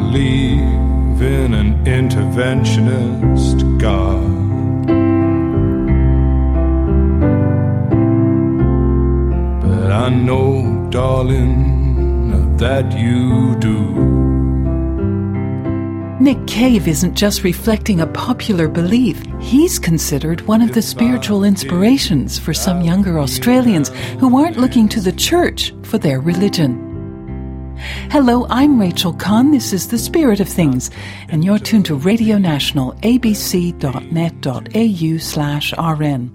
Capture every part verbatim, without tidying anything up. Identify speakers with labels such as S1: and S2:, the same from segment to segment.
S1: believe in an interventionist God. But I know, darling, that you do.
S2: Nick Cave isn't just reflecting a popular belief. He's considered one of the spiritual inspirations for some younger Australians who aren't looking to the church for their religion. Hello, I'm Rachel Kahn. This is The Spirit of Things, and you're tuned to Radio National, abc.net.au slash rn.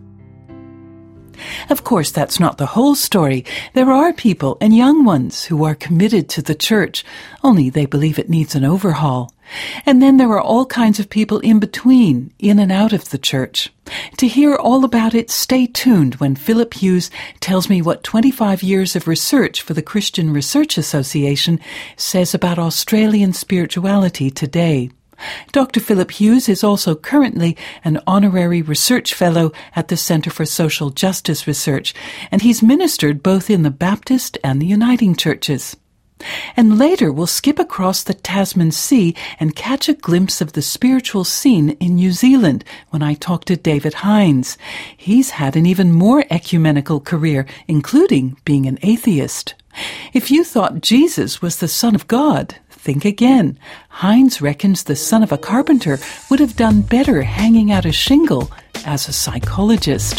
S2: Of course, that's not the whole story. There are people, and young ones, who are committed to the church, only they believe it needs an overhaul. And then there are all kinds of people in between, in and out of the church. To hear all about it, stay tuned when Philip Hughes tells me what twenty-five years of research for the Christian Research Association says about Australian spirituality today. Doctor Philip Hughes is also currently an honorary research fellow at the Centre for Social Justice Research, and he's ministered both in the Baptist and the Uniting Churches. And later we'll skip across the Tasman Sea and catch a glimpse of the spiritual scene in New Zealand when I talk to David Hines. He's had an even more ecumenical career, including being an atheist. If you thought Jesus was the Son of God, think again. Hines reckons the son of a carpenter would have done better hanging out a shingle as a psychologist.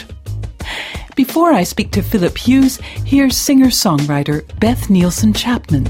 S2: Before I speak to Philip Hughes, here's singer-songwriter Beth Nielsen Chapman.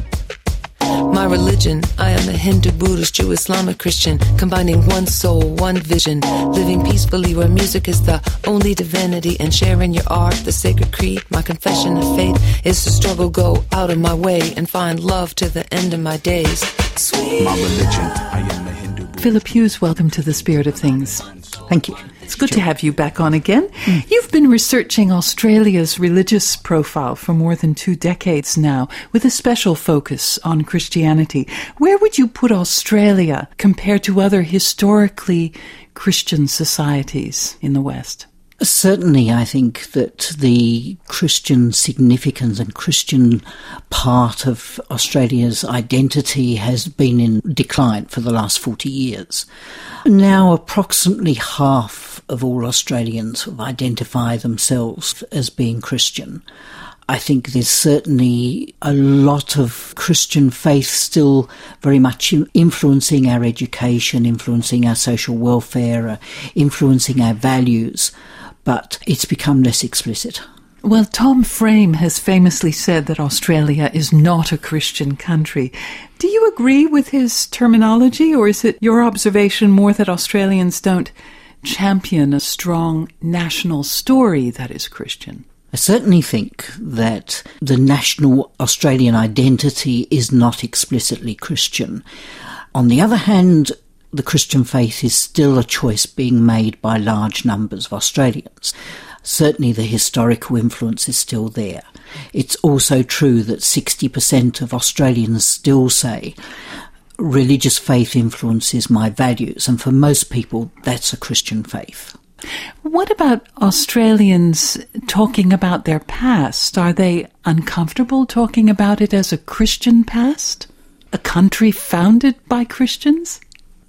S3: My religion, I am a Hindu, Buddhist, Jew, Islamic, Christian, combining one soul, one vision, living peacefully where music is the only divinity and sharing your art, the sacred creed. My confession of faith is to struggle, go out of my way and find love to the end of my days. Sweet. My religion, I am a Hindu.
S2: Philip Hughes, welcome to The Spirit of Things.
S4: Thank you.
S2: It's good sure. to have you back on again. Mm. You've been researching Australia's religious profile for more than two decades now, with a special focus on Christianity. Where would you put Australia compared to other historically Christian societies in the West?
S4: Certainly, I think that the Christian significance and Christian part of Australia's identity has been in decline for the last forty years. Now, approximately half of all Australians identify themselves as being Christian. I think there's certainly a lot of Christian faith still very much influencing our education, influencing our social welfare, uh, influencing our values. But it's become less explicit.
S2: Well, Tom Frame has famously said that Australia is not a Christian country. Do you agree with his terminology, or is it your observation more that Australians don't champion a strong national story that is Christian?
S4: I certainly think that the national Australian identity is not explicitly Christian. On the other hand, the Christian faith is still a choice being made by large numbers of Australians. Certainly the historical influence is still there. It's also true that sixty percent of Australians still say religious faith influences my values, and for most people that's a Christian faith.
S2: What about Australians talking about their past? Are they uncomfortable talking about it as a Christian past? A country founded by Christians?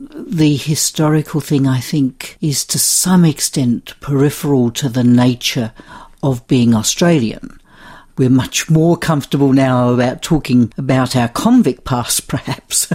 S4: The historical thing, I think, is to some extent peripheral to the nature of being Australian. We're much more comfortable now about talking about our convict past, perhaps.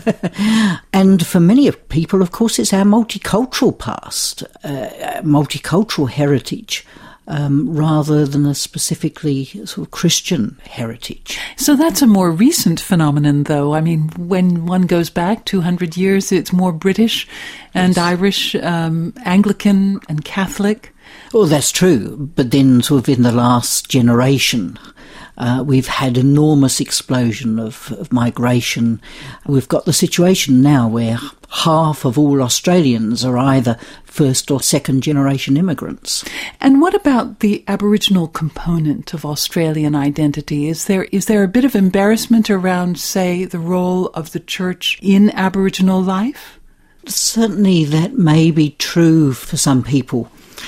S4: And for many people, of course, it's our multicultural past, uh, multicultural heritage. Um, rather than a specifically sort of Christian heritage.
S2: So that's a more recent phenomenon, though. I mean, when one goes back two hundred years, it's more British and yes. Irish, um, Anglican and Catholic.
S4: Oh, that's true. But then sort of in the last generation, uh, we've had enormous explosion of, of migration. We've got the situation now where half of all Australians are either first or second generation immigrants.
S2: And what about the Aboriginal component of Australian identity? Is there is there a bit of embarrassment around, say, the role of the church in Aboriginal life?
S4: Certainly that may be true for some people.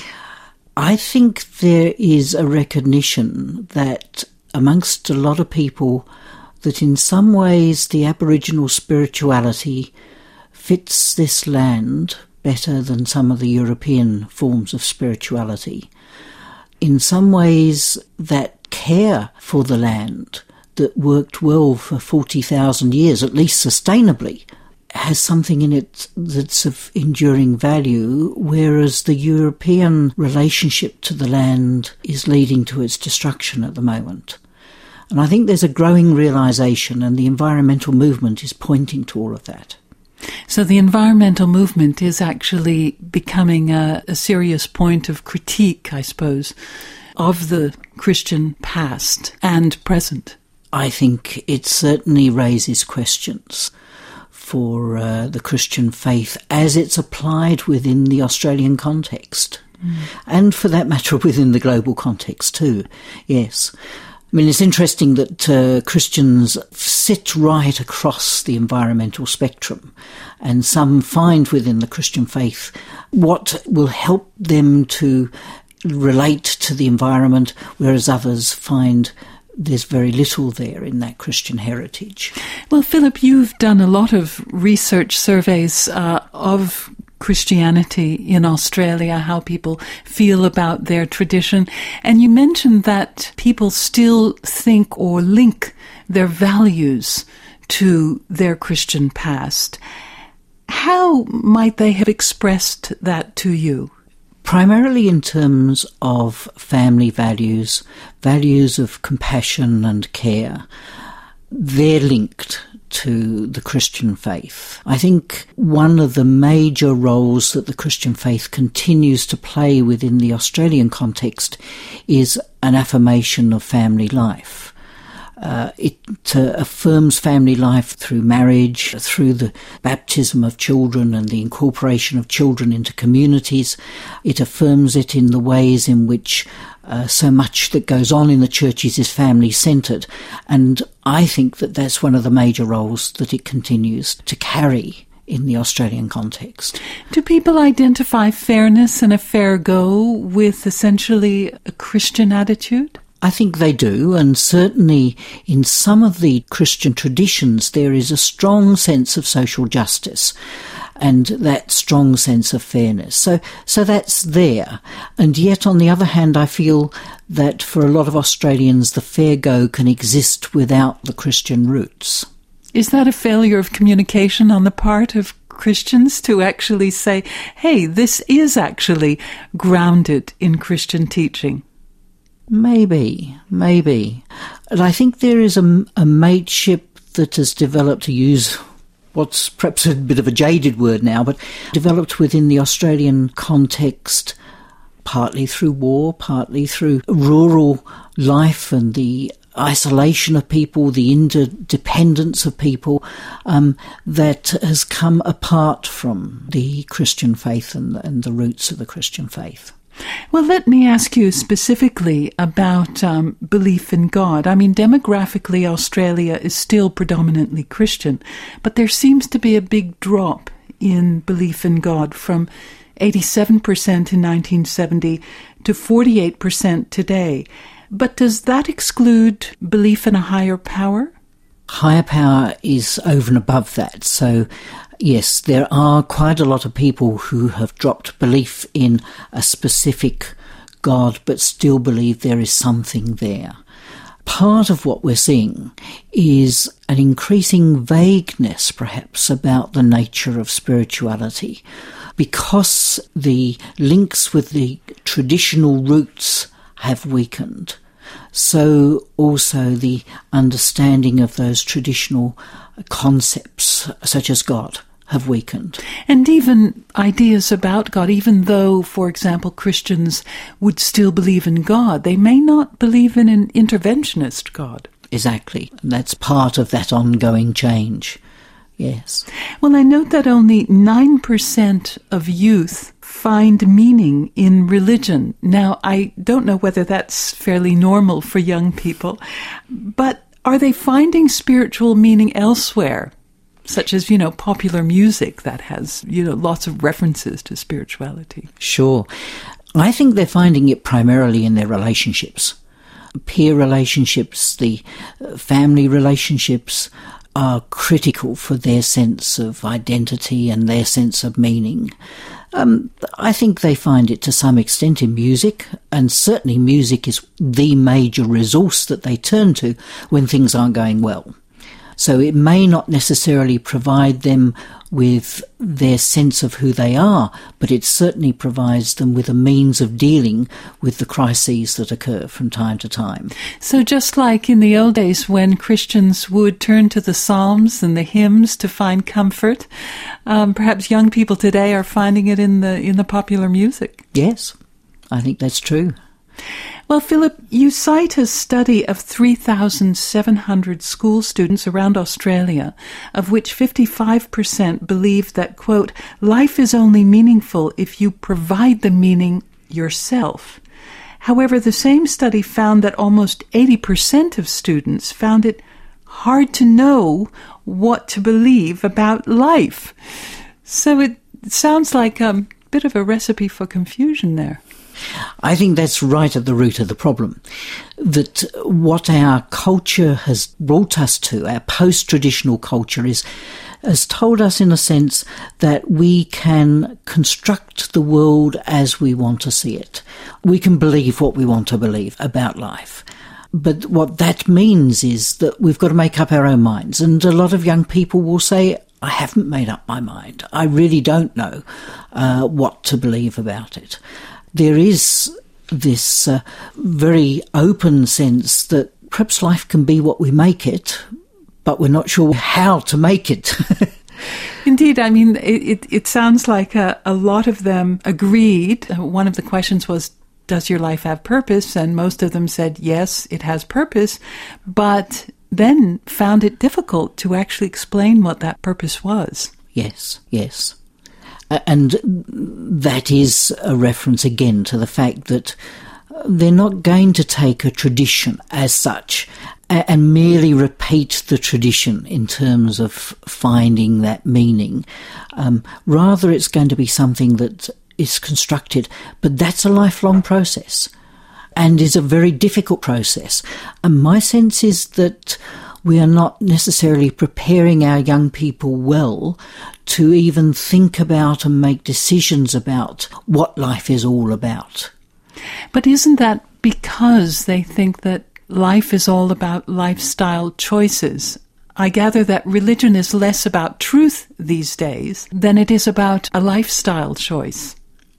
S4: I think there is a recognition that amongst a lot of people, that in some ways the Aboriginal spirituality fits this land better than some of the European forms of spirituality. In some ways, that care for the land that worked well for forty thousand years, at least sustainably, has something in it that's of enduring value, whereas the European relationship to the land is leading to its destruction at the moment. And I think there's a growing realisation, and the environmental movement is pointing to all of that.
S2: So the environmental movement is actually becoming a, a serious point of critique, I suppose, of the Christian past and present.
S4: I think it certainly raises questions for uh, the Christian faith as it's applied within the Australian context. Mm. And for that matter, within the global context too, yes. I mean, it's interesting that uh, Christians sit right across the environmental spectrum, and some find within the Christian faith what will help them to relate to the environment, whereas others find there's very little there in that Christian heritage.
S2: Well, Philip, you've done a lot of research surveys uh, of Christianity in Australia, how people feel about their tradition. And you mentioned that people still think or link their values to their Christian past. How might they have expressed that to you?
S4: Primarily in terms of family values, values of compassion and care. They're linked to the Christian faith. I think one of the major roles that the Christian faith continues to play within the Australian context is an affirmation of family life. Uh, it uh, affirms family life through marriage, through the baptism of children and the incorporation of children into communities. It affirms it in the ways in which uh, so much that goes on in the churches is family-centred. And I think that that's one of the major roles that it continues to carry in the Australian context.
S2: Do people identify fairness and a fair go with essentially a Christian attitude?
S4: I think they do, and certainly in some of the Christian traditions there is a strong sense of social justice and that strong sense of fairness. So so that's there. And yet, on the other hand, I feel that for a lot of Australians the fair go can exist without the Christian roots.
S2: Is that a failure of communication on the part of Christians to actually say, hey, this is actually grounded in Christian teaching?
S4: Maybe, maybe. And I think there is a, a mateship that has developed, to use what's perhaps a bit of a jaded word now, but developed within the Australian context, partly through war, partly through rural life and the isolation of people, the interdependence of people, um, that has come apart from the Christian faith and, and the roots of the Christian faith.
S2: Well, let me ask you specifically about um, belief in God. I mean, demographically, Australia is still predominantly Christian, but there seems to be a big drop in belief in God from eighty-seven percent in nineteen seventy to forty-eight percent today. But does that exclude belief in a higher power?
S4: Higher power is over and above that. So, yes, there are quite a lot of people who have dropped belief in a specific God but still believe there is something there. Part of what we're seeing is an increasing vagueness, perhaps, about the nature of spirituality, because the links with the traditional roots have weakened. So also the understanding of those traditional concepts, such as God, have weakened.
S2: And even ideas about God, even though, for example, Christians would still believe in God, they may not believe in an interventionist God.
S4: Exactly. That's part of that ongoing change. Yes.
S2: Well, I note that only nine percent of youth find meaning in religion. Now, I don't know whether that's fairly normal for young people, but are they finding spiritual meaning elsewhere, such as, you know, popular music that has, you know, lots of references to spirituality?
S4: Sure. I think they're finding it primarily in their relationships. peer relationships, the family relationships are critical for their sense of identity and their sense of meaning. Um, I think they find it to some extent in music, and certainly music is the major resource that they turn to when things aren't going well. So it may not necessarily provide them with their sense of who they are, but it certainly provides them with a means of dealing with the crises that occur from time to time.
S2: So just like in the old days when Christians would turn to the Psalms and the hymns to find comfort, um, perhaps young people today are finding it in the in the popular music.
S4: Yes, I think that's true.
S2: Well, Philip, you cite a study of three thousand seven hundred school students around Australia, of which fifty-five percent believe that, quote, life is only meaningful if you provide the meaning yourself. However, the same study found that almost eighty percent of students found it hard to know what to believe about life. So it sounds like a bit of a recipe for confusion there.
S4: I think that's right at the root of the problem, that what our culture has brought us to, our post-traditional culture, is has told us in a sense that we can construct the world as we want to see it. We can believe what we want to believe about life. But what that means is that we've got to make up our own minds. And a lot of young people will say, I haven't made up my mind. I really don't know uh, what to believe about it. There is this uh, very open sense that perhaps life can be what we make it, but we're not sure how to make it.
S2: Indeed, I mean, it, it, it sounds like a, a lot of them agreed. One of the questions was, does your life have purpose? And most of them said, yes, it has purpose, but then found it difficult to actually explain what that purpose was.
S4: Yes, yes. And that is a reference again to the fact that they're not going to take a tradition as such and merely repeat the tradition in terms of finding that meaning. Um, rather, it's going to be something that is constructed, but that's a lifelong process and is a very difficult process. And my sense is that we are not necessarily preparing our young people well to even think about and make decisions about what life is all about.
S2: But isn't that because they think that life is all about lifestyle choices? I gather that religion is less about truth these days than it is about a lifestyle choice.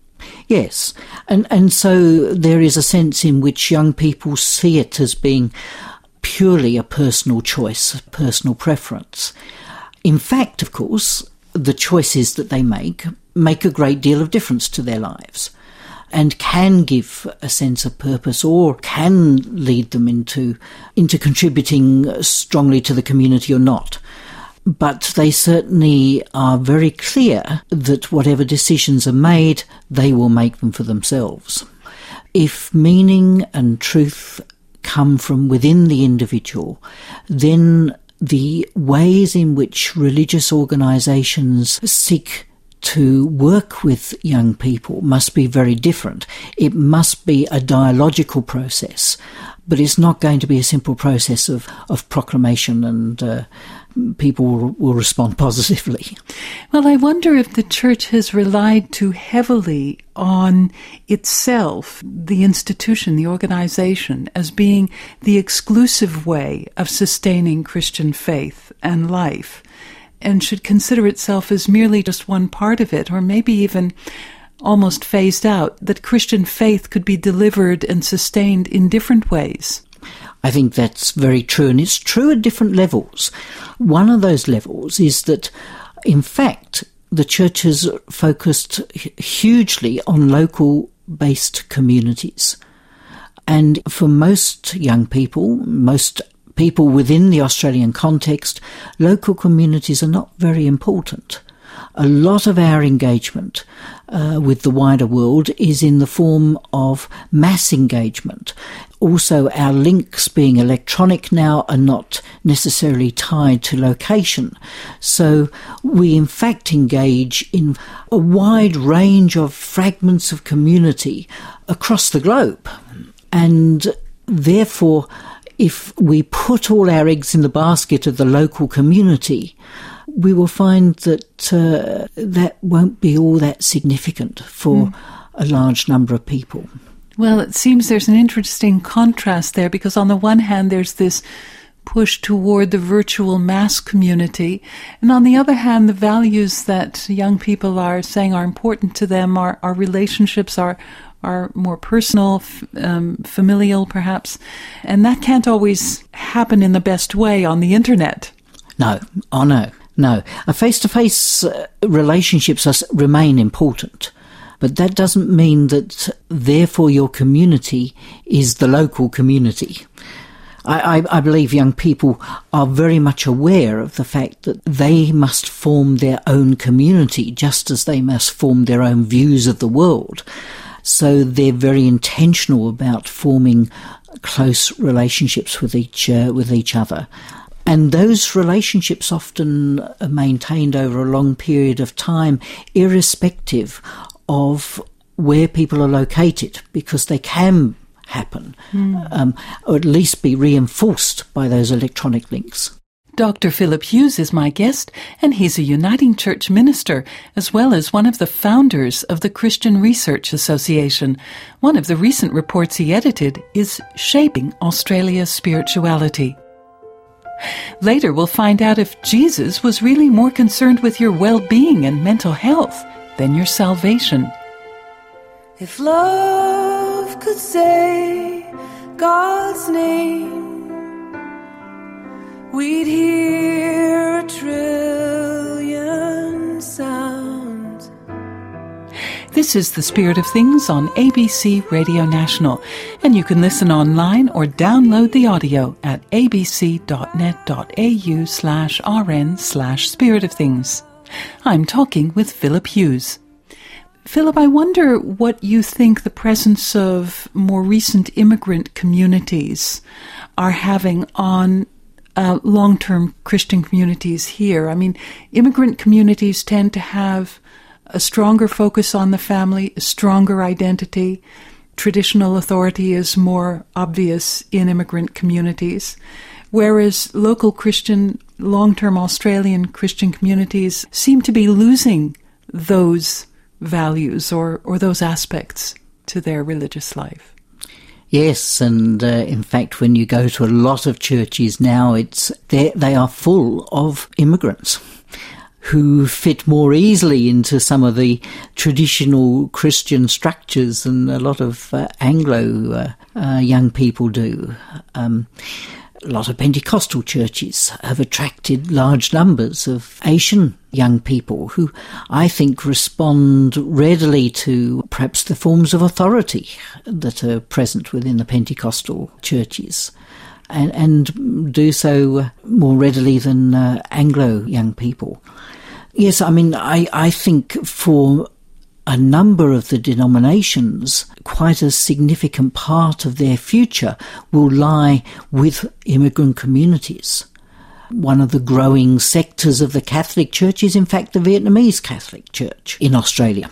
S4: Yes, and, and so there is a sense in which young people see it as being purely a personal choice, a personal preference. In fact, of course, the choices that they make make a great deal of difference to their lives and can give a sense of purpose or can lead them into, into contributing strongly to the community or not. But they certainly are very clear that whatever decisions are made, they will make them for themselves. If meaning and truth come from within the individual, then the ways in which religious organisations seek to work with young people must be very different. It must be a dialogical process, but it's not going to be a simple process of, of proclamation and uh, people will, will respond positively.
S2: Well, I wonder if the church has relied too heavily on itself, the institution, the organization, as being the exclusive way of sustaining Christian faith and life, and should consider itself as merely just one part of it, or maybe even almost phased out, that Christian faith could be delivered and sustained in different ways.
S4: I think that's very true, and it's true at different levels. One of those levels is that, in fact, the church has focused hugely on local-based communities. And for most young people, most people within the Australian context, local communities are not very important. A lot of our engagement uh, with the wider world is in the form of mass engagement. Also, our links being electronic now are not necessarily tied to location. So we in fact engage in a wide range of fragments of community across the globe. And therefore, if we put all our eggs in the basket of the local community, we will find that uh, that won't be all that significant for mm. a large number of people.
S2: Well, it seems there's an interesting contrast there, because on the one hand there's this push toward the virtual mass community, and on the other hand the values that young people are saying are important to them, are, are relationships, are are more personal, um, familial perhaps, and that can't always happen in the best way on the internet.
S4: No, oh no, no. A face-to-face uh, relationships are, remain important, but that doesn't mean that therefore your community is the local community. I, I, I believe young people are very much aware of the fact that they must form their own community just as they must form their own views of the world. So they're very intentional about forming close relationships with each uh, with each other. And those relationships often are maintained over a long period of time, irrespective of where people are located, because they can happen, mm. um, or at least be reinforced by those electronic links.
S2: Doctor Philip Hughes is my guest, and he's a Uniting Church minister, as well as one of the founders of the Christian Research Association. One of the recent reports he edited is Shaping Australia's Spirituality. Later we'll find out if Jesus was really more concerned with your well-being and mental health than your salvation.
S5: If love could say God's name, we'd hear a trillion sounds.
S2: This is The Spirit of Things on A B C Radio National, and you can listen online or download the audio at abc.net.au slash rn slash Spirit of Things. I'm talking with Philip Hughes. Philip, I wonder what you think the presence of more recent immigrant communities are having on Uh, long-term Christian communities here. I mean, immigrant communities tend to have a stronger focus on the family, a stronger identity. Traditional authority is more obvious in immigrant communities, whereas local Christian, long-term Australian Christian communities seem to be losing those values or, or those aspects to their religious life.
S4: Yes, and uh, in fact, when you go to a lot of churches now, it's they are full of immigrants who fit more easily into some of the traditional Christian structures than a lot of uh, Anglo uh, uh, young people do. Um, a lot of Pentecostal churches have attracted large numbers of Asian young people who I think respond readily to perhaps the forms of authority that are present within the Pentecostal churches, and, and do so more readily than uh, Anglo young people. Yes, I mean, I, I think for a number of the denominations, quite a significant part of their future will lie with immigrant communities. One of the growing sectors of the Catholic Church is, in fact, the Vietnamese Catholic Church in Australia.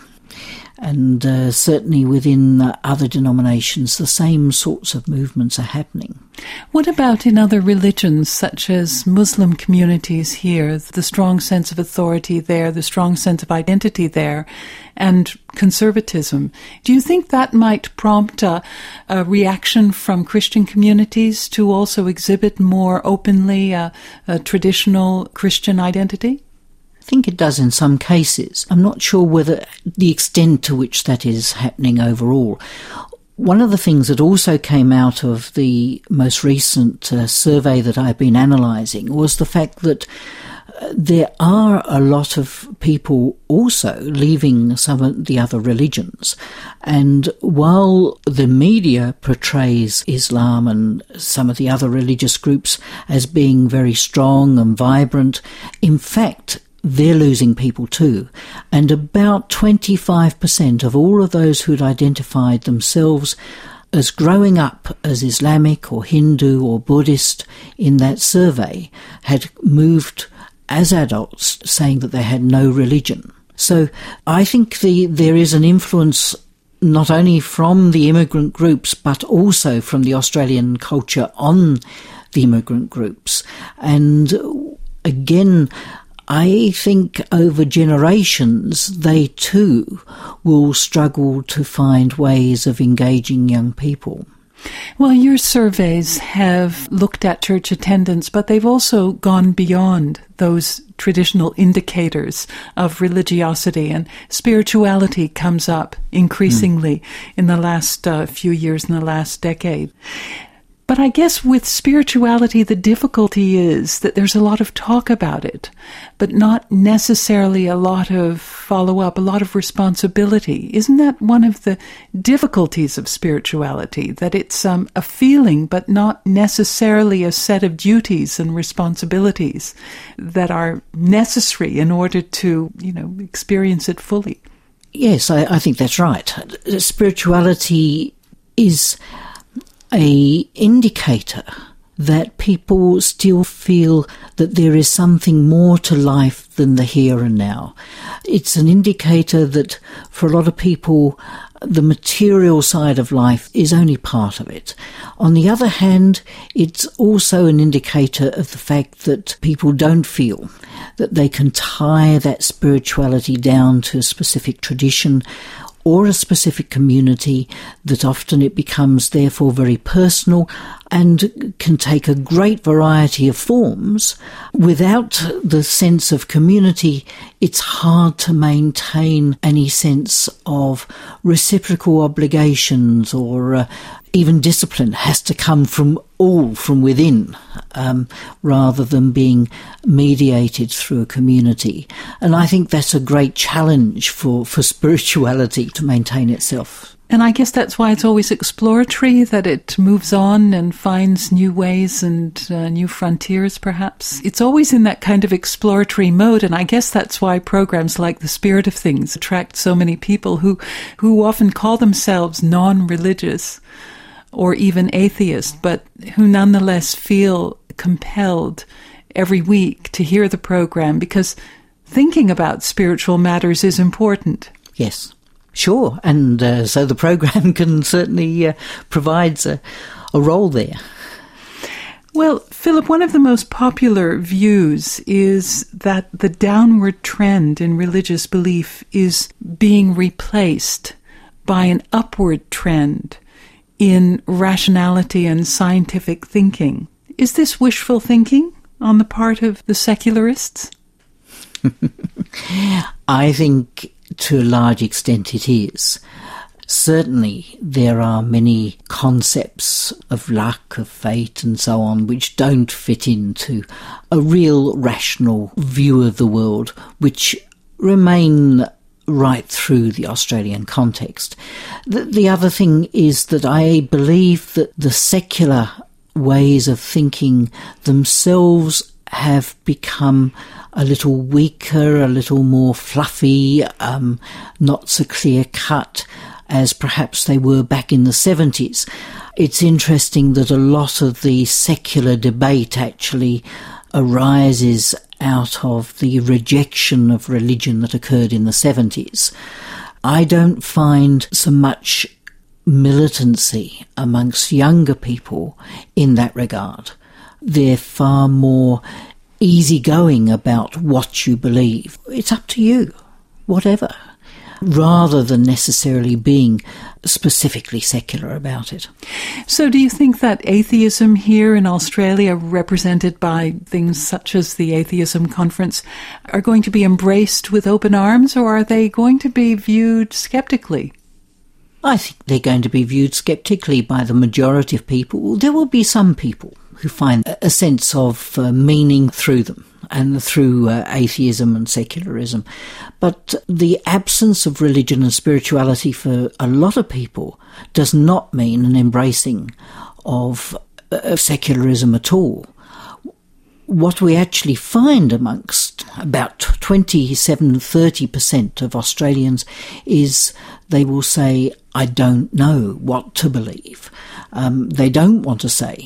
S4: And uh, certainly within uh, other denominations, the same sorts of movements are happening.
S2: What about in other religions, such as Muslim communities here, the strong sense of authority there, the strong sense of identity there, and conservatism? Do you think that might prompt a, a reaction from Christian communities to also exhibit more openly a, a traditional Christian identity?
S4: I think it does in some cases. I'm not sure whether the extent to which that is happening overall. One of the things that also came out of the most recent uh, survey that I've been analysing was the fact that uh, there are a lot of people also leaving some of the other religions. And while the media portrays Islam and some of the other religious groups as being very strong and vibrant, in fact, they're losing people too. And about twenty-five percent of all of those who'd identified themselves as growing up as Islamic or Hindu or Buddhist in that survey had moved as adults, saying that they had no religion. So I think the, there is an influence not only from the immigrant groups, but also from the Australian culture on the immigrant groups. And again, I think over generations, they too will struggle to find ways of engaging young people.
S2: Well, your surveys have looked at church attendance, but they've also gone beyond those traditional indicators of religiosity, and spirituality comes up increasingly mm. in the last uh, few years, in the last decade. But I guess with spirituality, the difficulty is that there's a lot of talk about it, but not necessarily a lot of follow-up, a lot of responsibility. Isn't that one of the difficulties of spirituality, that it's um, a feeling, but not necessarily a set of duties and responsibilities that are necessary in order to, you know, experience it fully?
S4: Yes, I, I think that's right. Spirituality is a indicator that people still feel that there is something more to life than the here and now. It's an indicator that for a lot of people, the material side of life is only part of it. On the other hand, it's also an indicator of the fact that people don't feel that they can tie that spirituality down to a specific tradition or a specific community, that often it becomes therefore very personal and can take a great variety of forms. Without the sense of community, it's hard to maintain any sense of reciprocal obligations, or uh, even discipline has to come from all from within, um, rather than being mediated through a community. And I think that's a great challenge for, for spirituality to maintain itself.
S2: And I guess that's why it's always exploratory, that it moves on and finds new ways and uh, new frontiers, perhaps. It's always in that kind of exploratory mode, and I guess that's why programs like The Spirit of Things attract so many people who, who often call themselves non-religious or even atheist, but who nonetheless feel compelled every week to hear the program, because thinking about spiritual matters is important.
S4: Yes. Sure, and uh, so the program can certainly uh, provides a, a role there.
S2: Well, Philip, one of the most popular views is that the downward trend in religious belief is being replaced by an upward trend in rationality and scientific thinking. Is this wishful thinking on the part of the secularists?
S4: I think to a large extent it is. Certainly there are many concepts of luck, of fate and so on which don't fit into a real rational view of the world, which remain right through the Australian context. The, the other thing is that I believe that the secular ways of thinking themselves have become a little weaker, a little more fluffy, um, not so clear-cut as perhaps they were back in the seventies. It's interesting that a lot of the secular debate actually arises out of the rejection of religion that occurred in the seventies. I don't find so much militancy amongst younger people in that regard. They're far more easygoing about what you believe. It's up to you, whatever, rather than necessarily being specifically secular about it.
S2: So do you think that atheism here in Australia, represented by things such as the Atheism Conference, are going to be embraced with open arms, or are they going to be viewed sceptically?
S4: I think they're going to be viewed sceptically by the majority of people. There will be some people who find a sense of uh, meaning through them and through uh, atheism and secularism. But the absence of religion and spirituality for a lot of people does not mean an embracing of uh, secularism at all. What we actually find amongst about twenty-seven to thirty percent of Australians is they will say, I don't know what to believe. Um, they don't want to say,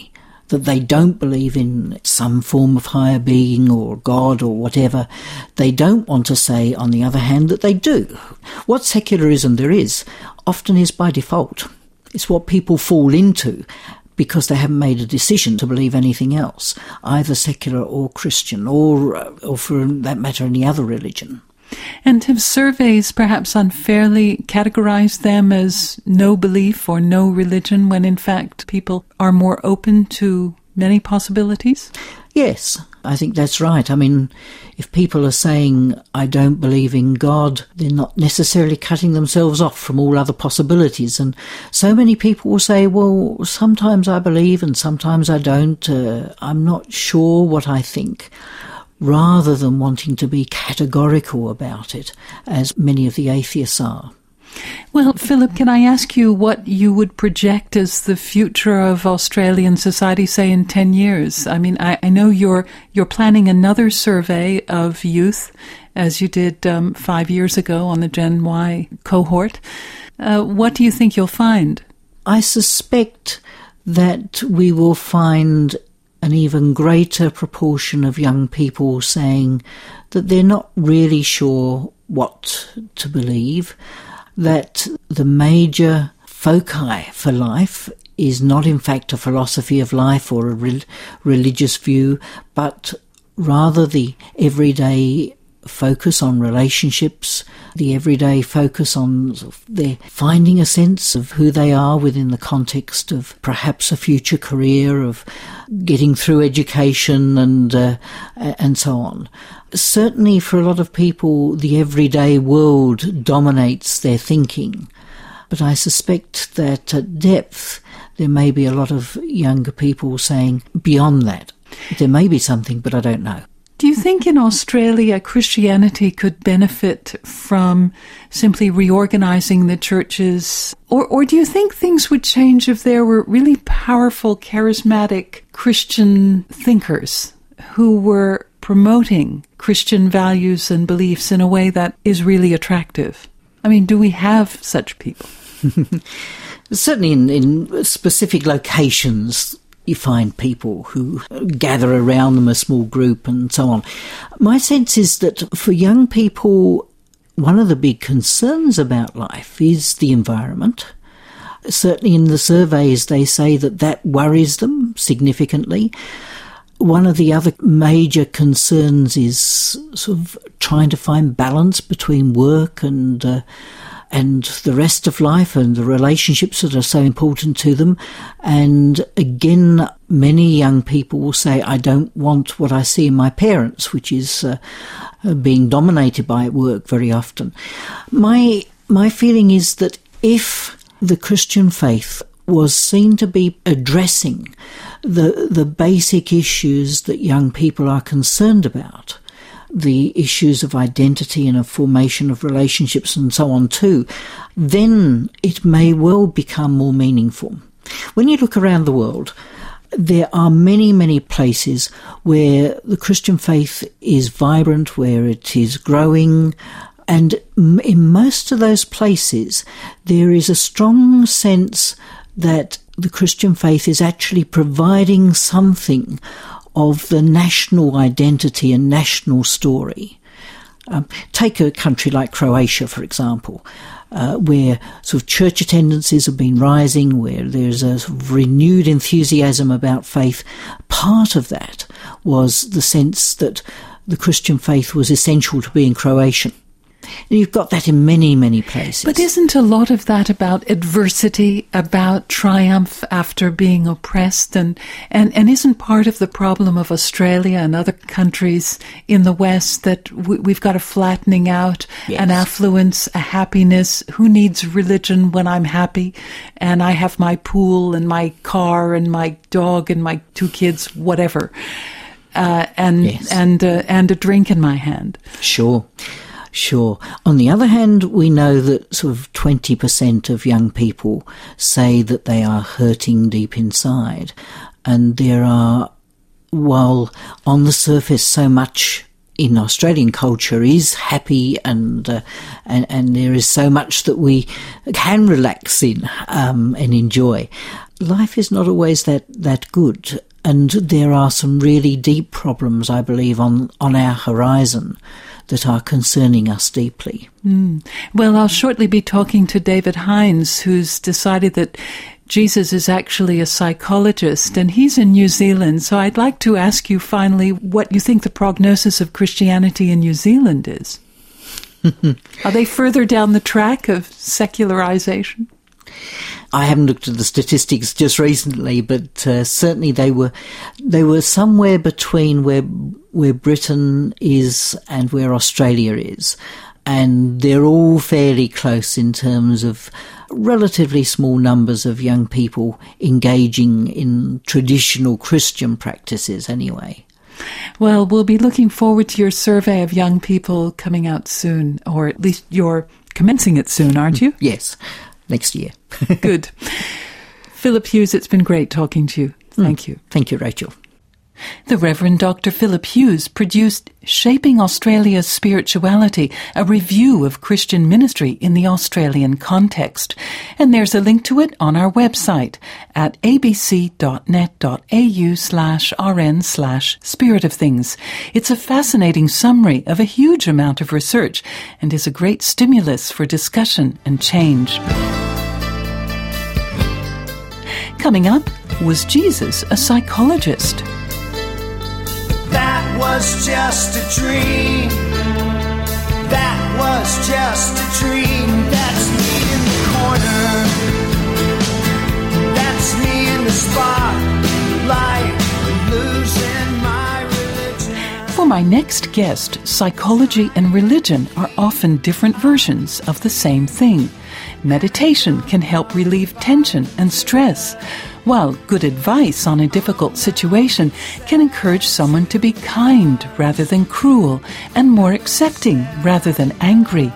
S4: that they don't believe in some form of higher being or God or whatever. They don't want to say, on the other hand, that they do. What secularism there is often is by default. It's what people fall into because they haven't made a decision to believe anything else, either secular or Christian, or, or for that matter, any other religion.
S2: And have surveys perhaps unfairly categorized them as no belief or no religion when in fact people are more open to many possibilities?
S4: Yes, I think that's right. I mean, if people are saying, I don't believe in God, they're not necessarily cutting themselves off from all other possibilities. And so many people will say, well, sometimes I believe and sometimes I don't. Uh, I'm not sure what I think, rather than wanting to be categorical about it, as many of the atheists are.
S2: Well, Philip, can I ask you what you would project as the future of Australian society, say, in ten years? I mean, I, I know you're you're planning another survey of youth, as you did um, five years ago on the Gen Y cohort. Uh, what do you think you'll find?
S4: I suspect that we will find an even greater proportion of young people saying that they're not really sure what to believe, that the major foci for life is not in fact a philosophy of life or a re- religious view, but rather the everyday focus on relationships, the everyday focus on their finding a sense of who they are within the context of perhaps a future career, of getting through education and uh, and so on. Certainly for a lot of people, the everyday world dominates their thinking. But I suspect that at depth, there may be a lot of younger people saying, beyond that, there may be something, but I don't know.
S2: Do you think in Australia Christianity could benefit from simply reorganizing the churches? Or, or do you think things would change if there were really powerful, charismatic Christian thinkers who were promoting Christian values and beliefs in a way that is really attractive? I mean, do we have such people?
S4: Certainly in, in specific locations, you find people who gather around them, a small group and so on. My sense is that for young people, one of the big concerns about life is the environment. Certainly in the surveys, they say that that worries them significantly. One of the other major concerns is sort of trying to find balance between work and uh, and the rest of life and the relationships that are so important to them. And again, many young people will say, I don't want what I see in my parents, which is uh, being dominated by work very often. My my feeling is that if the Christian faith was seen to be addressing the the basic issues that young people are concerned about, the issues of identity and of formation of relationships and so on too, then it may well become more meaningful. When you look around the world, there are many, many places where the Christian faith is vibrant, where it is growing, and in most of those places there is a strong sense that the Christian faith is actually providing something of the national identity and national story. Um, take a country like Croatia, for example, uh, where sort of church attendances have been rising, where there's a sort of renewed enthusiasm about faith. Part of that was the sense that the Christian faith was essential to being Croatian. And you've got that in many, many places.
S2: But isn't a lot of that about adversity, about triumph after being oppressed? And, and, and isn't part of the problem of Australia and other countries in the West that we, we've got a flattening out, yes, an affluence, a happiness? Who needs religion when I'm happy and I have my pool and my car and my dog and my two kids, whatever, uh, and, yes, and, uh, and a drink in my hand?
S4: Sure. Sure. On the other hand, we know that sort of twenty percent of young people say that they are hurting deep inside. And there are, while on the surface so much in Australian culture is happy and uh, and, and there is so much that we can relax in um, and enjoy, life is not always that, that good. And there are some really deep problems, I believe, on, on our horizon that are concerning us deeply.
S2: Mm. Well, I'll shortly be talking to David Hines, who's decided that Jesus is actually a psychologist, and he's in New Zealand. So I'd like to ask you finally what you think the prognosis of Christianity in New Zealand is. Are they further down the track of secularization?
S4: I haven't looked at the statistics just recently, but uh, certainly they were they were somewhere between where where Britain is and where Australia is, and they're all fairly close in terms of relatively small numbers of young people engaging in traditional Christian practices anyway.
S2: Well, we'll be looking forward to your survey of young people coming out soon, or at least you're commencing it soon, aren't you?
S4: Yes, next year.
S2: Good. Philip Hughes, it's been great talking to you. Thank mm. you.
S4: Thank you, Rachel.
S2: The Reverend Doctor Philip Hughes produced Shaping Australia's Spirituality, a review of Christian ministry in the Australian context. And there's a link to it on our website at abc.net.au slash rn slash spirit of things. It's a fascinating summary of a huge amount of research and is a great stimulus for discussion and change. Coming up, was Jesus a psychologist?
S5: That was just a dream. That was just a dream. That's me in the corner. That's me in the spotlight, losing my religion.
S2: For my next guest, psychology and religion are often different versions of the same thing. Meditation can help relieve tension and stress, while good advice on a difficult situation can encourage someone to be kind rather than cruel and more accepting rather than angry.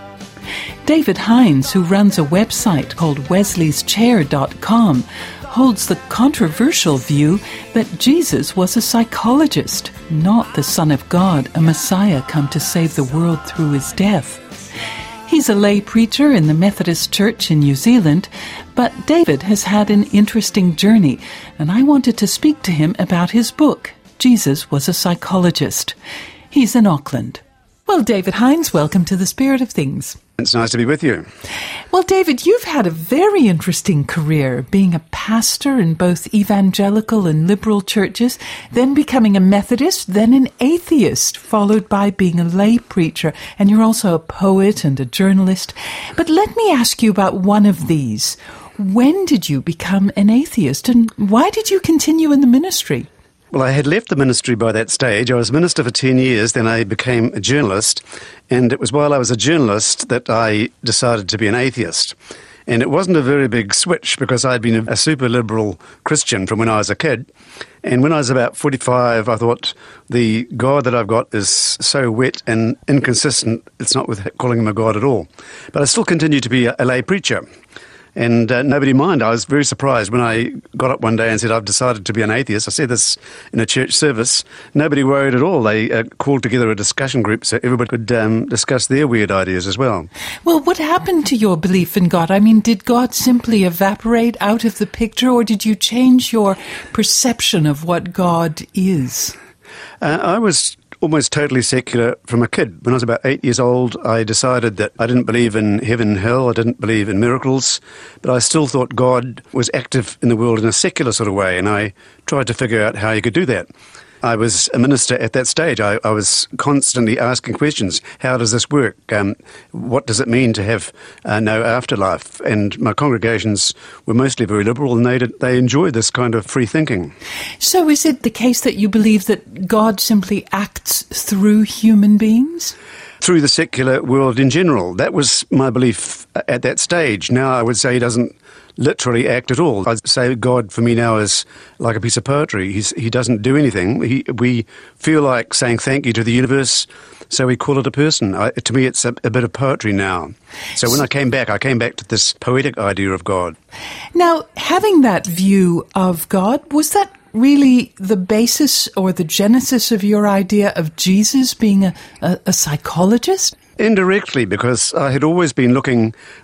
S2: David Hines, who runs a website called wesleys chair dot com, holds the controversial view that Jesus was a psychologist, not the Son of God, a Messiah come to save the world through his death. He's a lay preacher in the Methodist Church in New Zealand, but David has had an interesting journey, and I wanted to speak to him about his book, Jesus Was a Psychologist. He's in Auckland. Well, David Hines, welcome to the Spirit of Things.
S6: It's nice to be with you.
S2: Well, David, you've had a very interesting career, being a pastor in both evangelical and liberal churches, then becoming a Methodist, then an atheist, followed by being a lay preacher, and you're also a poet and a journalist. But let me ask you about one of these. When did you become an atheist, and why did you continue in the ministry?
S6: Well, I had left the ministry by that stage. I was minister for ten years, then I became a journalist, and it was while I was a journalist that I decided to be an atheist. And it wasn't a very big switch because I'd been a super liberal Christian from when I was a kid. And when I was about forty-five, I thought, the God that I've got is so wet and inconsistent, it's not worth calling him a God at all. But I still continued to be a lay preacher. And uh, nobody minded. I was very surprised when I got up one day and said, I've decided to be an atheist. I said this in a church service. Nobody worried at all. They uh, called together a discussion group so everybody could um, discuss their weird ideas as well.
S2: Well, what happened to your belief in God? I mean, did God simply evaporate out of the picture, or did you change your perception of what God is?
S6: Uh, I was almost totally secular from a kid. When I was about eight years old, I decided that I didn't believe in heaven and hell, I didn't believe in miracles, but I still thought God was active in the world in a secular sort of way, and I tried to figure out how you could do that. I was a minister at that stage. I, I was constantly asking questions. How does this work? Um, what does it mean to have uh, no afterlife? And my congregations were mostly very liberal, and they did, they enjoyed this kind of free thinking.
S2: So is it the case that you believe that God simply acts through human beings?
S6: Through the secular world in general. That was my belief at that stage. Now I would say he doesn't literally act at all. I'd say God for me now is like a piece of poetry. He's, he doesn't do anything. He, we feel like saying thank you to the universe, so we call it a person. I, to me, it's a, a bit of poetry now. So when I came back, I came back to this poetic idea of God.
S2: Now, having that view of God, was that really the basis or the genesis of your idea of Jesus being a, a, a psychologist?
S6: Indirectly, because I had always been looking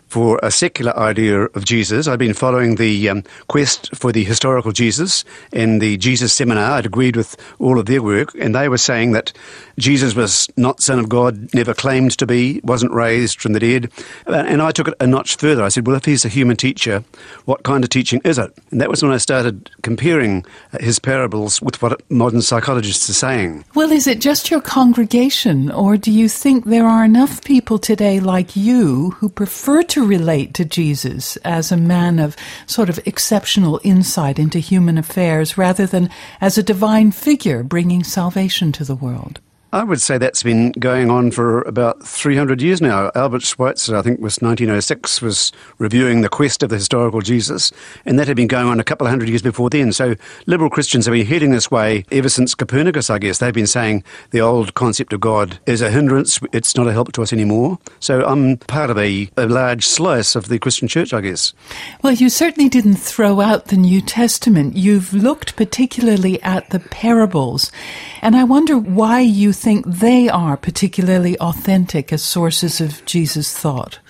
S6: for a secular idea of Jesus. I'd been following the um, quest for the historical Jesus and the Jesus Seminar. I'd agreed with all of their work, and they were saying that Jesus was not Son of God, never claimed to be, wasn't raised from the dead. And I took it a notch further. I said, well, if he's a human teacher, what kind of teaching is it? And that was when I started comparing his parables with what modern psychologists are saying.
S2: Well, is it just your congregation, or do you think there are enough people today like you who prefer to relate to Jesus as a man of sort of exceptional insight into human affairs rather than as a divine figure bringing salvation to the world?
S6: I would say that's been going on for about three hundred years now. Albert Schweitzer, I think it was nineteen oh six, was reviewing the quest of the historical Jesus, and that had been going on a couple of hundred years before then. So liberal Christians have been heading this way ever since Copernicus, I guess. They've been saying the old concept of God is a hindrance, it's not a help to us anymore. So I'm part of a, a large slice of the Christian church, I guess.
S2: Well, you certainly didn't throw out the New Testament. You've looked particularly at the parables, and I wonder why you think they are particularly authentic as sources of Jesus' thought.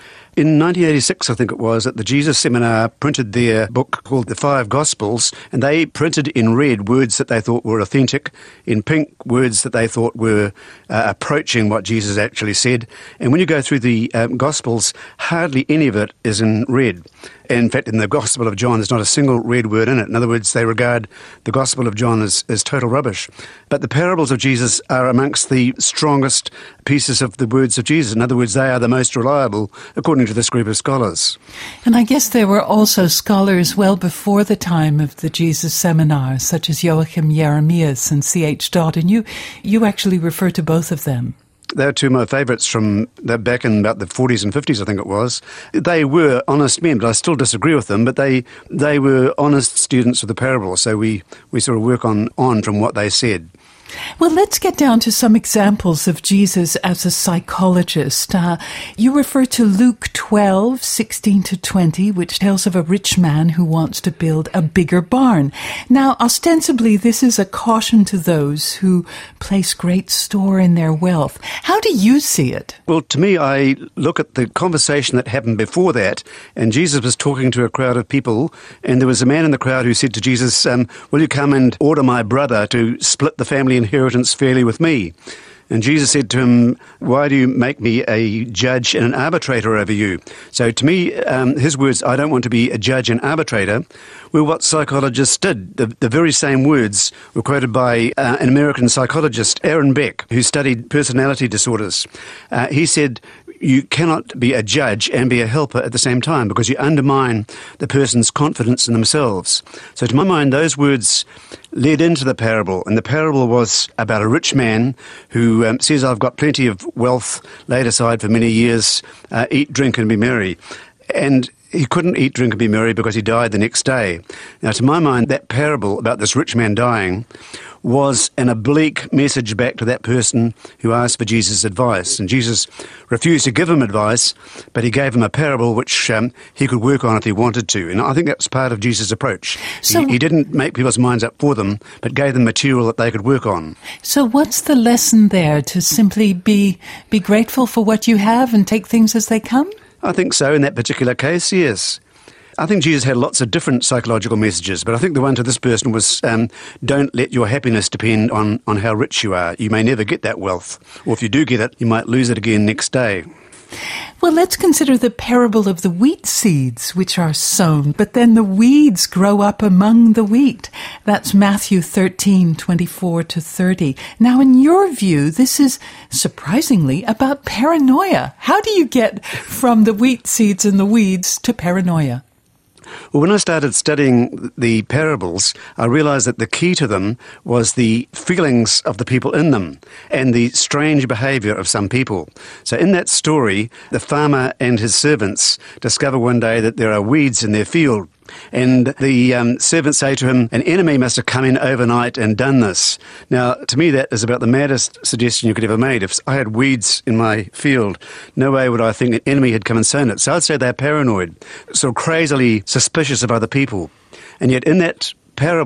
S6: In nineteen eighty-six, I think it was, that the Jesus Seminar printed their book called The Five Gospels, and they printed in red words that they thought were authentic, in pink words that they thought were uh, approaching what Jesus actually said. And when you go through the um, Gospels, hardly any of it is in red. In fact, in the Gospel of John, there's not a single red word in it. In other words, they regard the Gospel of John as, as total rubbish. But the parables of Jesus are amongst the strongest pieces of the words of Jesus. In other words, they are the most reliable, according to this group of scholars.
S2: And I guess there were also scholars well before the time of the Jesus Seminar, such as Joachim Jeremias and C H Dodd, and you, you actually refer to both of them.
S6: They were two of my favourites from the, back in about the forties and fifties, I think it was. They were honest men, but I still disagree with them, but they they were honest students of the parables, so we, we sort of work on, on from what they said.
S2: Well, let's get down to some examples of Jesus as a psychologist. Uh, you refer to Luke twelve, sixteen to twenty, which tells of a rich man who wants to build a bigger barn. Now, ostensibly, this is a caution to those who place great store in their wealth. How do you see it?
S6: Well, to me, I look at the conversation that happened before that, and Jesus was talking to a crowd of people, and there was a man in the crowd who said to Jesus, um, will you come and order my brother to split the family inheritance fairly with me? And Jesus said to him, why do you make me a judge and an arbitrator over you? So to me, um, his words, I don't want to be a judge and arbitrator, were what psychologists did. The, the very same words were quoted by uh, an American psychologist, Aaron Beck, who studied personality disorders. Uh, he said, you cannot be a judge and be a helper at the same time because you undermine the person's confidence in themselves. So to my mind, those words led into the parable, and the parable was about a rich man who um, says, I've got plenty of wealth laid aside for many years, uh, eat, drink and be merry. And he couldn't eat, drink and be merry because he died the next day. Now, to my mind, that parable about this rich man dying was an oblique message back to that person who asked for Jesus' advice. And Jesus refused to give him advice, but he gave him a parable which um, he could work on if he wanted to. And I think that's part of Jesus' approach. So, he, he didn't make people's minds up for them, but gave them material that they could work on.
S2: So what's the lesson there? To simply be be grateful for what you have and take things as they come?
S6: I think so in that particular case, yes. I think Jesus had lots of different psychological messages, but I think the one to this person was, um, don't let your happiness depend on, on how rich you are. You may never get that wealth, or if you do get it, you might lose it again next day.
S2: Well, let's consider the parable of the wheat seeds which are sown, but then the weeds grow up among the wheat. That's Matthew thirteen, twenty-four to thirty. Now, in your view, this is surprisingly about paranoia. How do you get from the wheat seeds and the weeds to paranoia?
S6: Well, when I started studying the parables, I realized that the key to them was the feelings of the people in them and the strange behavior of some people. So in that story, the farmer and his servants discover one day that there are weeds in their field. And the um, servants say to him, an enemy must have come in overnight and done this. Now, to me, that is about the maddest suggestion you could ever make. If I had weeds in my field, no way would I think an enemy had come and sown it. So I'd say they're paranoid, so crazily suspicious of other people. And yet in that parable,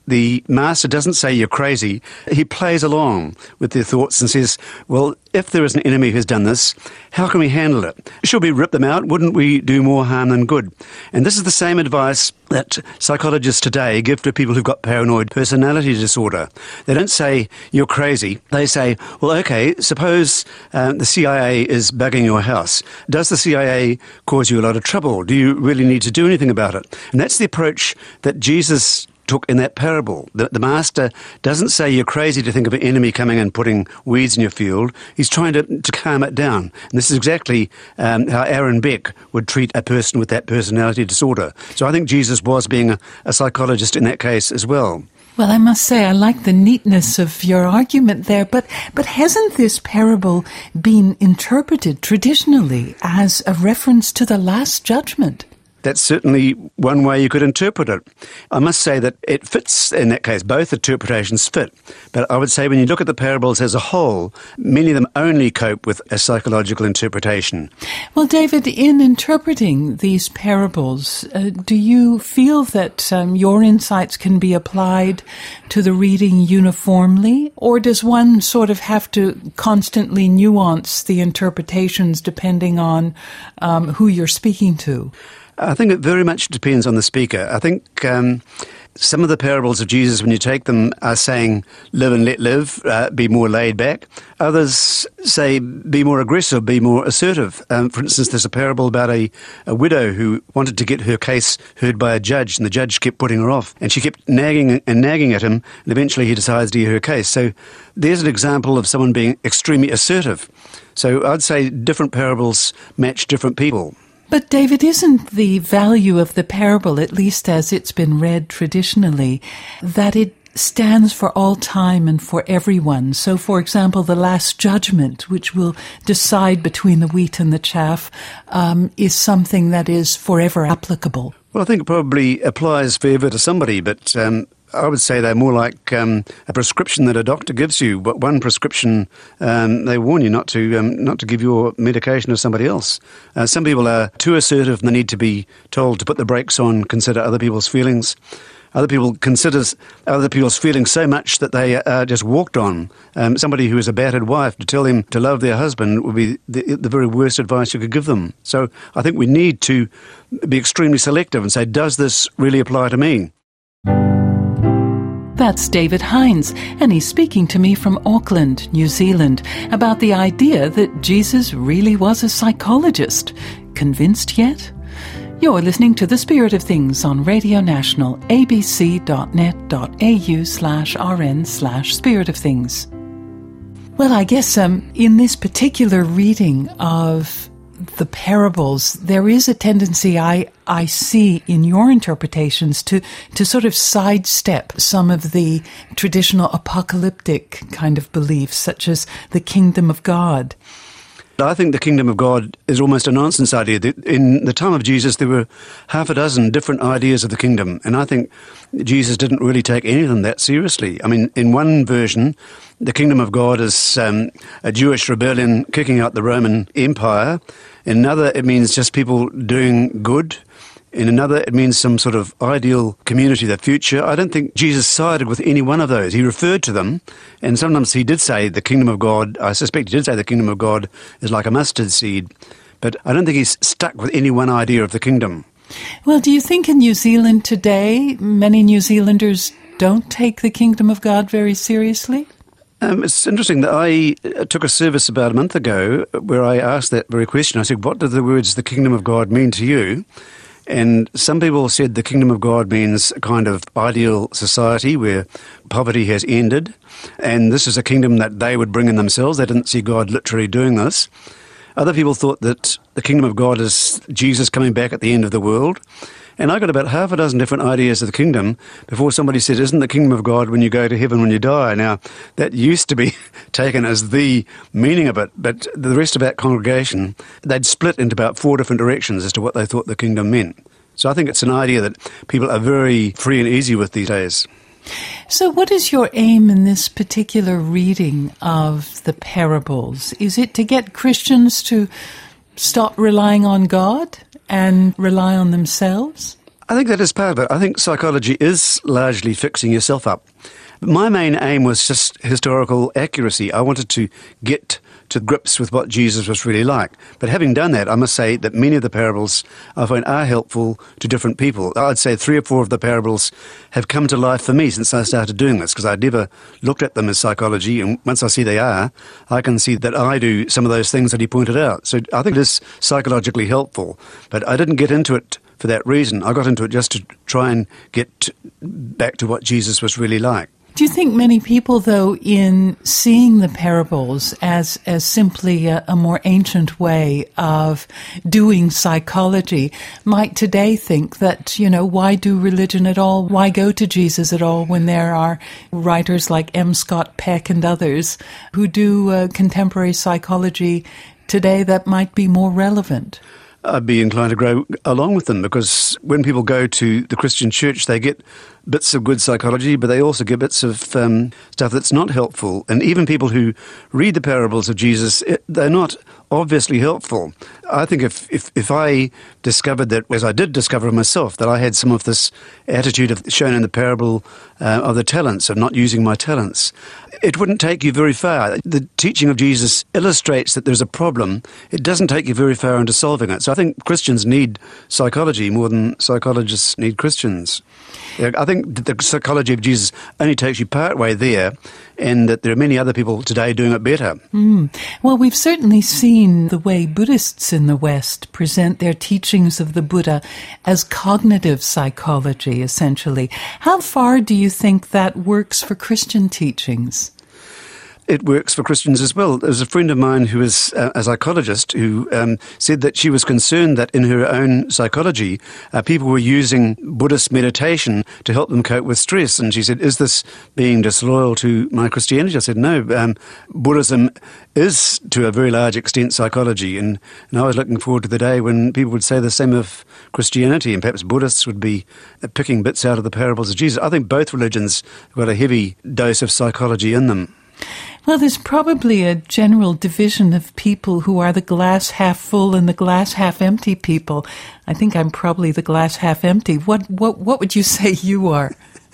S6: the master doesn't say you're crazy. He plays along with their thoughts and says, well, if there is an enemy who's done this, how can we handle it? Should we rip them out? Wouldn't we do more harm than good? And this is the same advice that psychologists today give to people who've got paranoid personality disorder. They don't say, you're crazy. They say, well, okay, suppose uh, the C I A is bugging your house. Does the C I A cause you a lot of trouble? Do you really need to do anything about it? And that's the approach that Jesus took in that parable. The, the master doesn't say you're crazy to think of an enemy coming and putting weeds in your field. He's trying to, to calm it down. And this is exactly um, how Aaron Beck would treat a person with that personality disorder. So I think Jesus was being a, a psychologist in that case as well.
S2: Well, I must say, I like the neatness of your argument there, but, but hasn't this parable been interpreted traditionally as a reference to the Last Judgment?
S6: That's certainly one way you could interpret it. I must say that it fits in that case. Both interpretations fit. But I would say when you look at the parables as a whole, many of them only cope with a psychological interpretation.
S2: Well, David, in interpreting these parables, uh, do you feel that um, your insights can be applied to the reading uniformly? Or does one sort of have to constantly nuance the interpretations depending on um, who you're speaking to?
S6: I think it very much depends on the speaker. I think um, some of the parables of Jesus, when you take them, are saying, live and let live, uh, be more laid back. Others say, be more aggressive, be more assertive. Um, for instance, there's a parable about a, a widow who wanted to get her case heard by a judge, and the judge kept putting her off. And she kept nagging and nagging at him, and eventually he decides to hear her case. So there's an example of someone being extremely assertive. So I'd say different parables match different people.
S2: But, David, isn't the value of the parable, at least as it's been read traditionally, that it stands for all time and for everyone? So, for example, the Last Judgment, which will decide between the wheat and the chaff, um, is something that is forever applicable.
S6: Well, I think it probably applies forever to somebody, but um, I would say they're more like um, a prescription that a doctor gives you. But one prescription, um, they warn you not to um, not to give your medication to somebody else. Uh, some people are too assertive and they need to be told to put the brakes on, consider other people's feelings. Other people consider other people's feelings so much that they are just walked on. Um, somebody who is a battered wife, to tell them to love their husband would be the, the very worst advice you could give them. So I think we need to be extremely selective and say, does this really apply to me?
S2: That's David Hines, and he's speaking to me from Auckland, New Zealand, about the idea that Jesus really was a psychologist. Convinced yet? You're listening to The Spirit of Things on Radio National, abc.net.au slash rn slash Spirit of Things. Well, I guess um, in this particular reading of the parables, there is a tendency I, I see in your interpretations to, to sort of sidestep some of the traditional apocalyptic kind of beliefs, such as the kingdom of God.
S6: I think the kingdom of God is almost a nonsense idea. In the time of Jesus, there were half a dozen different ideas of the kingdom, and I think Jesus didn't really take any of them that seriously. I mean, in one version, the kingdom of God is um, a Jewish rebellion kicking out the Roman Empire. In another, it means just people doing good. In another, it means some sort of ideal community, the future. I don't think Jesus sided with any one of those. He referred to them, and sometimes he did say the kingdom of God, I suspect he did say the kingdom of God is like a mustard seed, but I don't think he's stuck with any one idea of the kingdom.
S2: Well, do you think in New Zealand today, many New Zealanders don't take the kingdom of God very seriously?
S6: Um, it's interesting that I took a service about a month ago where I asked that very question. I said, what do the words the kingdom of God mean to you? And some people said the kingdom of God means a kind of ideal society where poverty has ended, and this is a kingdom that they would bring in themselves. They didn't see God literally doing this. Other people thought that the kingdom of God is Jesus coming back at the end of the world. And I got about half a dozen different ideas of the kingdom before somebody said, isn't the kingdom of God when you go to heaven when you die? Now, that used to be taken as the meaning of it, but the rest of that congregation, they'd split into about four different directions as to what they thought the kingdom meant. So I think it's an idea that people are very free and easy with these days.
S2: So what is your aim in this particular reading of the parables? Is it to get Christians to stop relying on God and rely on themselves?
S6: I think that is part of it. I think psychology is largely fixing yourself up. My main aim was just historical accuracy. I wanted to get to grips with what Jesus was really like. But having done that, I must say that many of the parables I find are helpful to different people. I'd say three or four of the parables have come to life for me since I started doing this, because I'd never looked at them as psychology, and once I see they are, I can see that I do some of those things that he pointed out. So I think it is psychologically helpful, but I didn't get into it for that reason. I got into it just to try and get back to what Jesus was really like.
S2: Do you think many people, though, in seeing the parables as as simply a, a more ancient way of doing psychology, might today think that, you know, why do religion at all? Why go to Jesus at all when there are writers like M. Scott Peck and others who do uh, contemporary psychology today that might be more relevant?
S6: I'd be inclined to grow along with them, because when people go to the Christian church, they get bits of good psychology, but they also get bits of um, stuff that's not helpful. And even people who read the parables of Jesus, it, they're not obviously helpful. I think if, if, if I discovered that, as I did discover myself, that I had some of this attitude of shown in the parable uh, of the talents, of not using my talents, it wouldn't take you very far. The teaching of Jesus illustrates that there's a problem. It doesn't take you very far into solving it. So I think Christians need psychology more than psychologists need Christians. I think that the psychology of Jesus only takes you part way there, and that there are many other people today doing it better.
S2: Mm. Well, we've certainly seen the way Buddhists in the West present their teachings of the Buddha as cognitive psychology, essentially. How far do you think that works for Christian teachings?
S6: It works for Christians as well. There's a friend of mine who is uh, a psychologist who um, said that she was concerned that in her own psychology, uh, people were using Buddhist meditation to help them cope with stress. And she said, is this being disloyal to my Christianity? I said, no. Um, Buddhism is, to a very large extent, psychology. And, and I was looking forward to the day when people would say the same of Christianity, and perhaps Buddhists would be picking bits out of the parables of Jesus. I think both religions have got a heavy dose of psychology in them.
S2: Well, there's probably a general division of people who are the glass half full and the glass half empty people. I think I'm probably the glass half empty. What what what would you say you are?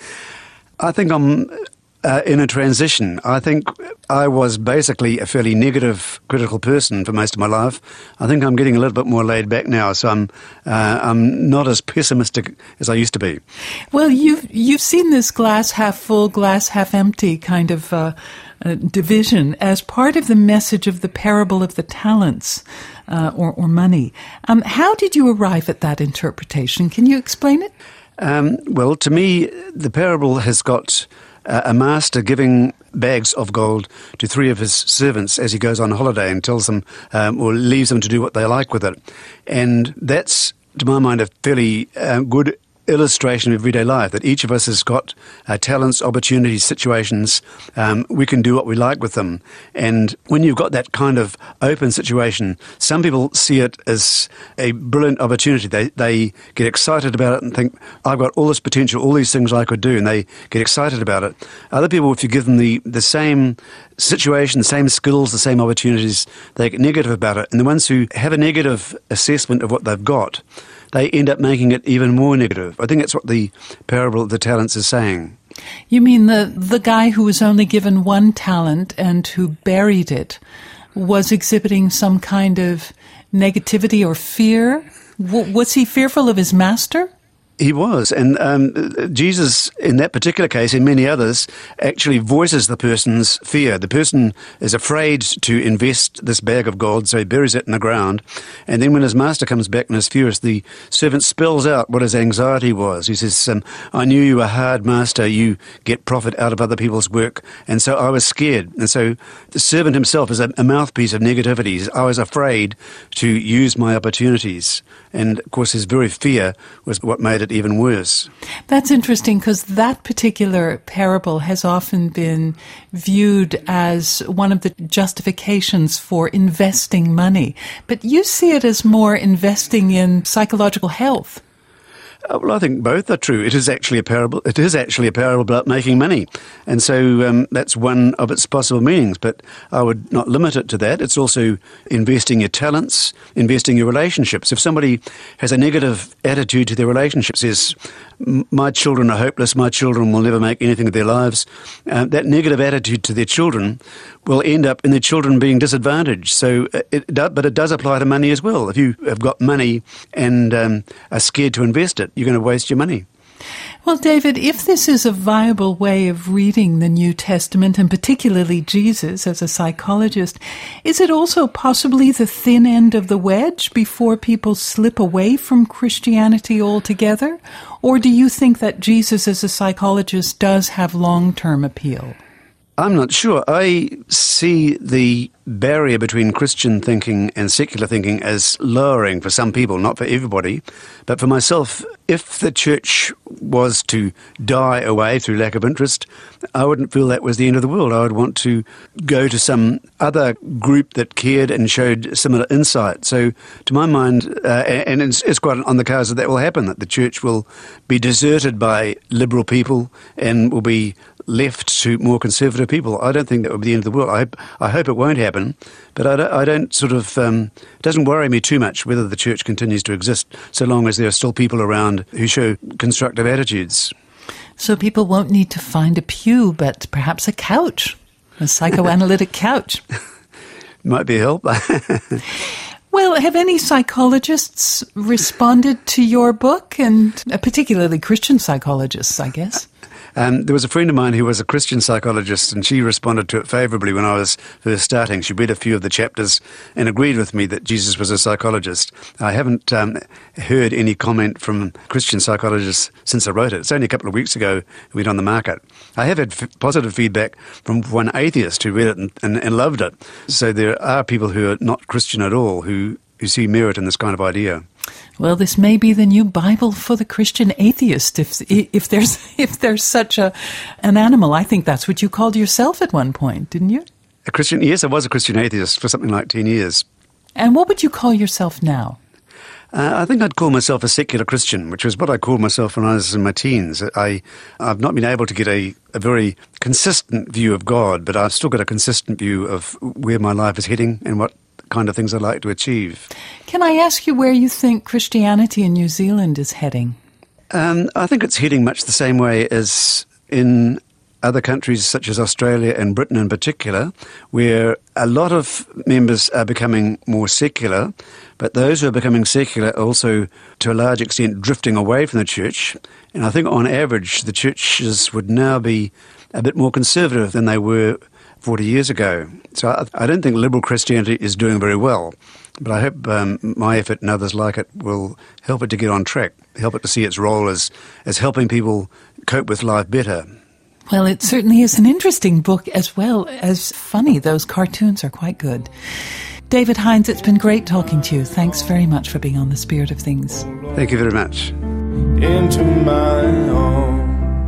S6: I think I'm uh, in a transition. I think I was basically a fairly negative, critical person for most of my life. I think I'm getting a little bit more laid back now, so I'm uh, I'm not as pessimistic as I used to be.
S2: Well, you've you've seen this glass half full, glass half empty kind of uh, uh, division as part of the message of the parable of the talents uh, or, or money. Um, how did you arrive at that interpretation? Can you explain it?
S6: Um, well, to me, the parable has got uh, a master giving bags of gold to three of his servants as he goes on holiday and tells them um, or leaves them to do what they like with it. And that's, to my mind, a fairly uh, good illustration of everyday life, that each of us has got uh, talents, opportunities, situations. Um, we can do what we like with them. And when you've got that kind of open situation, some people see it as a brilliant opportunity. They they get excited about it and think, I've got all this potential, all these things I could do, and they get excited about it. Other people, if you give them the, the same situation, the same skills, the same opportunities, they get negative about it. And the ones who have a negative assessment of what they've got, they end up making it even more negative. I think that's what the parable of the talents is saying.
S2: You mean the, the guy who was only given one talent and who buried it was exhibiting some kind of negativity or fear? W- was he fearful of his master?
S6: He was, and um, Jesus, in that particular case, in many others, actually voices the person's fear. The person is afraid to invest this bag of gold, so he buries it in the ground. And then when his master comes back and is furious, the servant spells out what his anxiety was. He says, um, I knew you were a hard master, you get profit out of other people's work, and so I was scared. And so the servant himself is a, a mouthpiece of negativity. He says, I was afraid to use my opportunities. And, of course, his very fear was what made it even worse.
S2: That's interesting, because that particular parable has often been viewed as one of the justifications for investing money. But you see it as more investing in psychological health.
S6: Uh, Well, I think both are true. It is actually a parable. It is actually a parable about making money, and so um, that's one of its possible meanings. But I would not limit it to that. It's also investing your talents, investing your relationships. If somebody has a negative attitude to their relationships, says, "M- "My children are hopeless. My children will never make anything of their lives," uh, that negative attitude to their children will end up in their children being disadvantaged. So, uh, it, do, but it does apply to money as well. If you have got money and um, are scared to invest it, you're going to waste your money.
S2: Well, David, if this is a viable way of reading the New Testament, and particularly Jesus as a psychologist, is it also possibly the thin end of the wedge before people slip away from Christianity altogether? Or do you think that Jesus as a psychologist does have long-term appeal?
S6: I'm not sure. I see the barrier between Christian thinking and secular thinking as lowering for some people, not for everybody. But for myself, if the church was to die away through lack of interest, I wouldn't feel that was the end of the world. I would want to go to some other group that cared and showed similar insight. So to my mind, uh, and it's, it's quite on the cards that that will happen, that the church will be deserted by liberal people and will be left to more conservative people. I don't think that would be the end of the world. I hope, I hope it won't happen, but I don't, I don't sort of, um, it doesn't worry me too much whether the church continues to exist, so long as there are still people around who show constructive attitudes.
S2: So people won't need to find a pew, but perhaps a couch, a psychoanalytic couch.
S6: Might be a help.
S2: Well, have any psychologists responded to your book, and particularly Christian psychologists, I guess?
S6: Um, there was a friend of mine who was a Christian psychologist, and she responded to it favourably when I was first starting. She read a few of the chapters and agreed with me that Jesus was a psychologist. I haven't um, heard any comment from Christian psychologists since I wrote it. It's only a couple of weeks ago it went on the market. I have had f- positive feedback from one atheist who read it and, and, and loved it. So there are people who are not Christian at all who, who see merit in this kind of idea.
S2: Well, this may be the new Bible for the Christian atheist, if if there's if there's such a an animal. I think that's what you called yourself at one point, didn't you?
S6: A Christian? Yes, I was a Christian atheist for something like ten years.
S2: And what would you call yourself now?
S6: Uh, I think I'd call myself a secular Christian, which was what I called myself when I was in my teens. I, I've not been able to get a, a very consistent view of God, but I've still got a consistent view of where my life is heading and what kind of things I'd like to achieve.
S2: Can I ask you where you think Christianity in New Zealand is heading?
S6: Um, I think it's heading much the same way as in other countries such as Australia and Britain in particular, where a lot of members are becoming more secular, but those who are becoming secular are also, to a large extent, drifting away from the church. And I think on average, the churches would now be a bit more conservative than they were forty years ago. So I, I don't think liberal Christianity is doing very well, but I hope um, my effort and others like it will help it to get on track, help it to see its role as, as helping people cope with life better.
S2: Well, it certainly is an interesting book as well as funny. Those cartoons are quite good. David Hinds, it's been great talking to you. Thanks very much for being on The Spirit of Things.
S6: Thank you very much.
S1: Into my arms.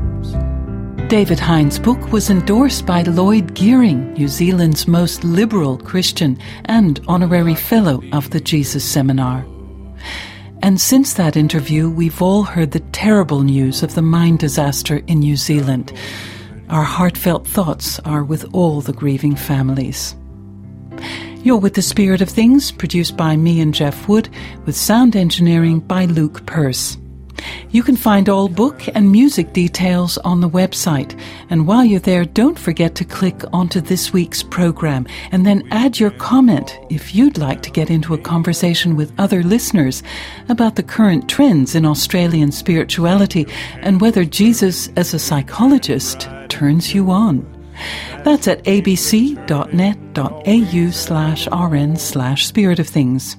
S2: David Hinds' book was endorsed by Lloyd Gearing, New Zealand's most liberal Christian and honorary fellow of the Jesus Seminar. And since that interview, we've all heard the terrible news of the mine disaster in New Zealand. Our heartfelt thoughts are with all the grieving families. You're with The Spirit of Things, produced by me and Jeff Wood, with sound engineering by Luke Pearce. You can find all book and music details on the website. And while you're there, don't forget to click onto this week's program and then add your comment if you'd like to get into a conversation with other listeners about the current trends in Australian spirituality and whether Jesus as a psychologist turns you on. That's at abc.net.au slash rn slash spirit of things.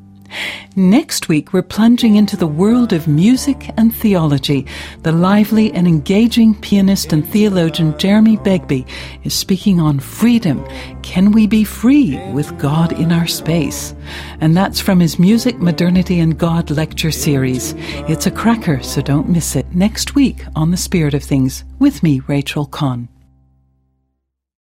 S2: Next week, we're plunging into the world of music and theology. The lively and engaging pianist and theologian Jeremy Begbie is speaking on freedom. Can we be free with God in our space? And that's from his Music, Modernity and God lecture series. It's a cracker, so don't miss it. Next week on The Spirit of Things with me, Rachel Conn.